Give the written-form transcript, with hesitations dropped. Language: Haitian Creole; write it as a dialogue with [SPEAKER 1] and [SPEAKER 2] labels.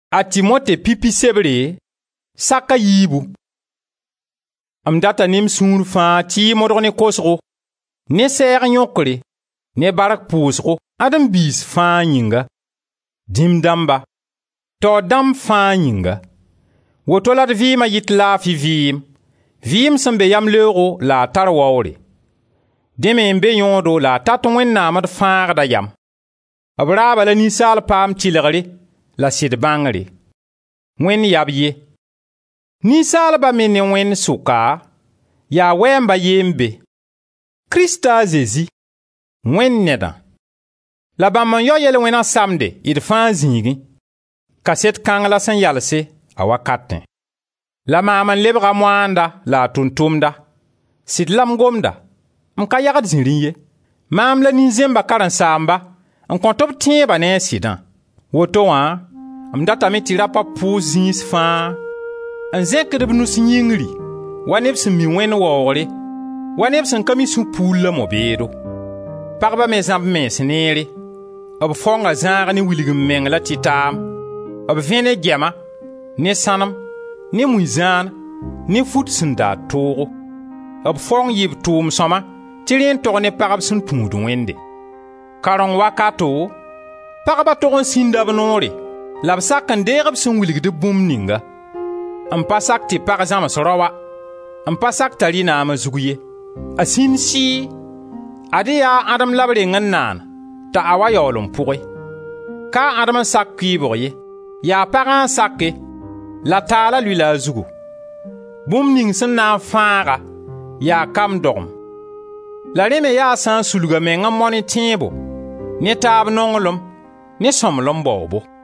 [SPEAKER 1] A Timote pipi sebre saka yibu. Am data nim suur fãa tɩ y modg ne kosgo, ne sɛɛg yõkre, ne bark pʋʋsgo, adam biis fãa yĩnga, dĩm dãmba, tao dãmb fãa yĩnga. Woto la d vɩɩmã yɩt laafɩ vɩɩm, vɩɩm sẽn be yam leoogo la a tar waoore. Dẽ me n be yõodo la a tat Wẽnnaam d fãagda yam. B raaba la ninsaal paam tɩlgre la sɩd bãngre. Wẽnd yab ye. Ninsaalba me ne Wẽnd sʋka, yaa wɛɛmba yembe. Krista a Zezi, Wẽnd nedã. La bãmb n yao yel-wẽnã samde d fãa zĩigẽ. Kaset kãng la sẽn yalse a wakatẽ. La maam n lebga moanda la a tʋʋm-tʋmda. Sɩd la m gomda, m ka yagd zĩrẽ ye. Maam la nin-zẽmba karen-saamba n kõ tɩ b tẽeba ne a sɩdã. Woto wã, m datame tɩ rapa pʋʋs zĩis fãa n zẽkd b nus yĩngri wa neb sẽn mi Wẽnd waoogre, wa neb sẽn ka mi sũ-puul la mo-beedo. Pagba me zãmb mens neere, b fõnga zãag ne wilgm meng la tɩtaam, b vẽ ne gɛma, ne sãnem, ne mui-zãan, ne fut sẽn daa toogo. B fõng yɩ b tʋʋm sõma tɩ rẽ n tog ne pagb sẽn tũud Wẽnde. Kareng wakato, pagba tog n sĩnda b noore, la b sak n deeg b sẽn wilgd b bũmb ninga. N pa sak tɩ pag zãms raoa, n pa sak t'a rɩ naamã zug ye. A sĩnd sɩɩ, ad yaa ãdem la b reng n naan t'a a wa yaool n pʋge. Ka ãdem n sak kɩɩbg ye, yaa pagã n sake, la taala lʋɩ la a zugu. Bũmb ning sẽn na n fãaga yaa kam dogem. La rẽ me yaa sã n sulga meng n mone tẽebo, ne taab nonglem, ne sõmblem baoobo.